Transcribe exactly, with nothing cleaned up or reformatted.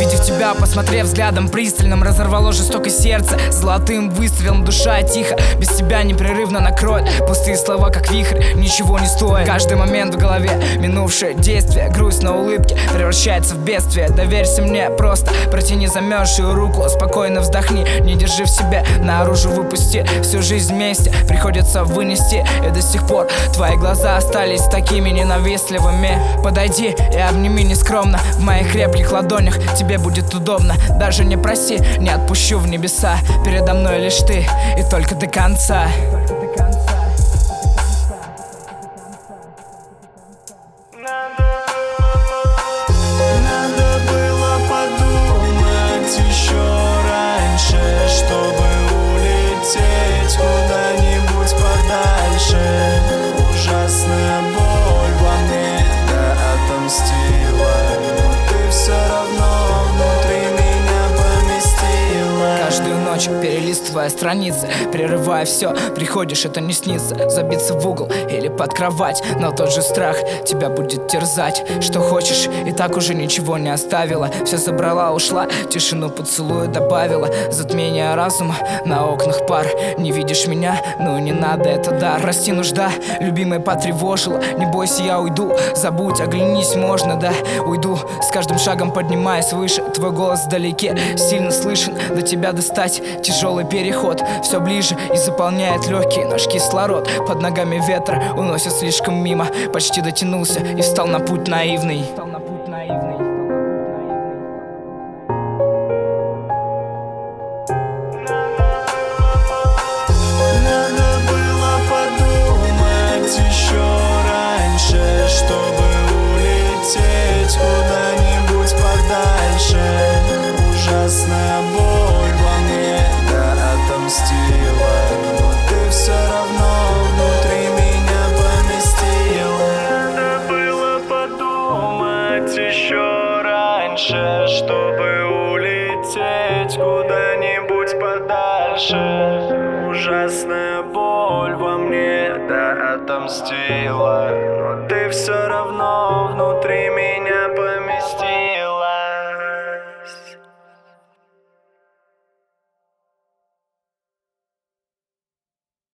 Увидев тебя, посмотрев взглядом пристальным, разорвало жестокое сердце золотым выстрелом. Душа тихо, без тебя непрерывно накроет. Пустые слова, как вихрь, ничего не стоит. Каждый момент в голове, минувшее действие, грусть на улыбке превращается в бедствие. Доверься мне просто, протяни замерзшую руку, спокойно вздохни, не держи в себе, наружу выпусти. Всю жизнь вместе приходится вынести, и до сих пор твои глаза остались такими ненавистливыми. Подойди и обними нескромно, в моих крепких ладонях тебе будет удобно. Даже не проси, не отпущу в небеса. Передо мной лишь ты, и только до конца. Надо было подумать еще раньше, чтобы улететь куда-нибудь подальше. Ужасная боль во мне, да отомстила, но ты все равно внутри меня поместила. Каждую ночь перелистывая страницы, прерывая все, приходишь, это не снится. Забиться в угол или под кровать, но тот же страх тебя будет терзать. Что хочешь, и так уже ничего не оставила. Все забрала, ушла, тишину поцелуя добавила. Затмение разума, на окнах пар. Не видишь меня, ну не надо, это дар. Прости, нужда, любимая потревожила. Не бойся, я уйду, забудь, оглянись, можно, да. Уйду, с каждым шагом поднимаясь выше. Твой голос вдалеке, сильно слышен. До тебя достать, тяжелый переход. Все ближе и заполняет легкий наш кислород. Под ногами ветра уносит слишком мимо. Почти дотянулся и встал на путь наивный. Надо было подумать еще раньше, чтобы улететь куда-нибудь подальше. Ужасная боль во мне, да отомстила, но ты все равно внутри меня поместила. Надо было подумать еще раньше, чтобы улететь куда-нибудь подальше. Ужасная боль во мне, да отомстила, но ты все равно внутри меня